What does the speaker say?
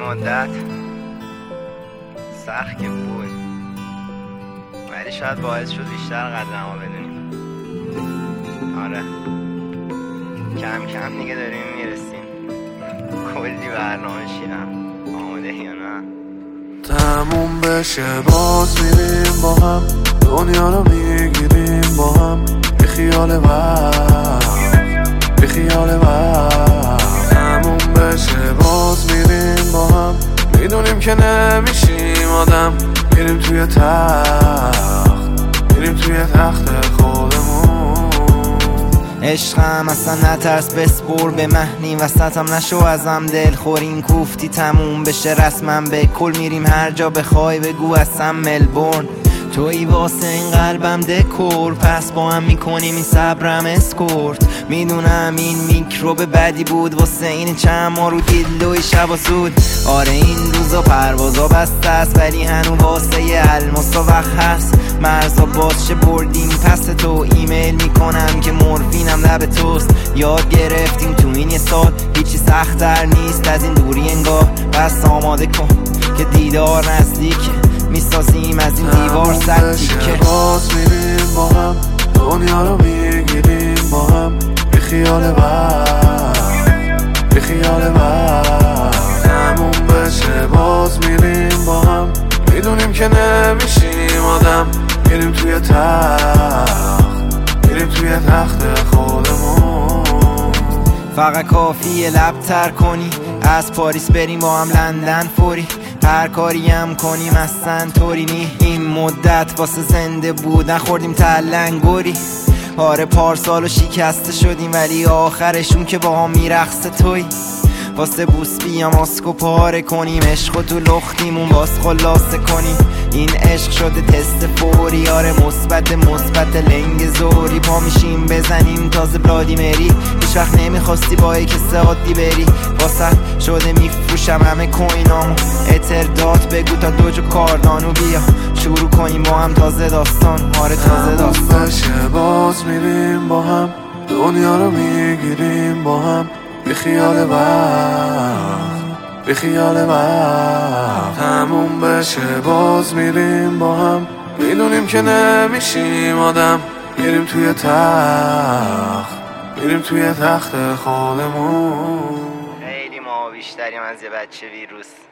مدت سخت که بود، ولی شاید باعث شد بیشتر قدر ما بدونیم. آره کم کم دیگه داریم میرسیم. کلی برنامه چیدم، آماده یا نه؟ تموم بشه باز میریم با هم، دنیا رو میگیریم با هم، بی خیال وقت بی خیال وقت. تموم بشه باز میریم با هم، میدونیم که نمیشیم آدم، میریم توی تخت میریم توی تخت خودمون. عشقم اصلا نترس بسپر به مهنی وسطم نشو ازم دل خورین کوفتی تموم بشه رسمم به کل میریم هر جا بخوای بگو اصلا ملبورن توی واسه این قلبم دکور پس با هم میکنیم این صبرم اسکورت میدونم این میکروب بدی بود واسه این چند ما رو دیلوی شب و زود آره این روزا پروازا بسته است ولی هنو واسه الماسا وقت هست مرزا بازشه بردیم پس تو ایمیل میکنم که مورفینم لب توست یاد گرفتیم تو این یه سال هیچی سخت‌تر نیست از این دوری انگار بس آماده کن که دیدار نزدیکه میسازیم از این دیوار سدی که باز میریم با هم دنیا رو میگیریم با هم بی خیال وقت بی خیال وقت. تموم بشه باز میریم با هم میدونیم که نمیشیم آدم میریم توی تخت میریم توی تخت خودمون. فقط کافیه لب تر کنی از پاریس بریم با هم لندن فوری هر کاری هم کنیم اصلا طوری نی این مدت واسه زنده بود نخوردیم تلنگوری آره پارسالو شکسته شدیم ولی آخرشون که با هم میرقصه توی واسه بوس بیام ماسکو پاره کنیم عشق و تو لختیمون باز خلاصه کنیم این عشق شده تست فوری آره مثبت لنگ زوری پا میشیم بزنیم تازه بلادیمری هیچ وقت نمیخواستی با یک عادی بری واسه شده میفروشم همه کوینامو اتردات بگو تا دوجو کاردانو بیا شروع کنیم با هم تازه داستان آره تازه داستان بشه باز میریم با هم دنیا رو میگیریم با هم بی خیال وقت بی خیال وقت. تموم بشه باز میریم با هم میدونیم که نمیشیم آدم میریم توی تخت میریم توی تخت خودمون. خیلی ما بیشتریم از یه بچه ویروس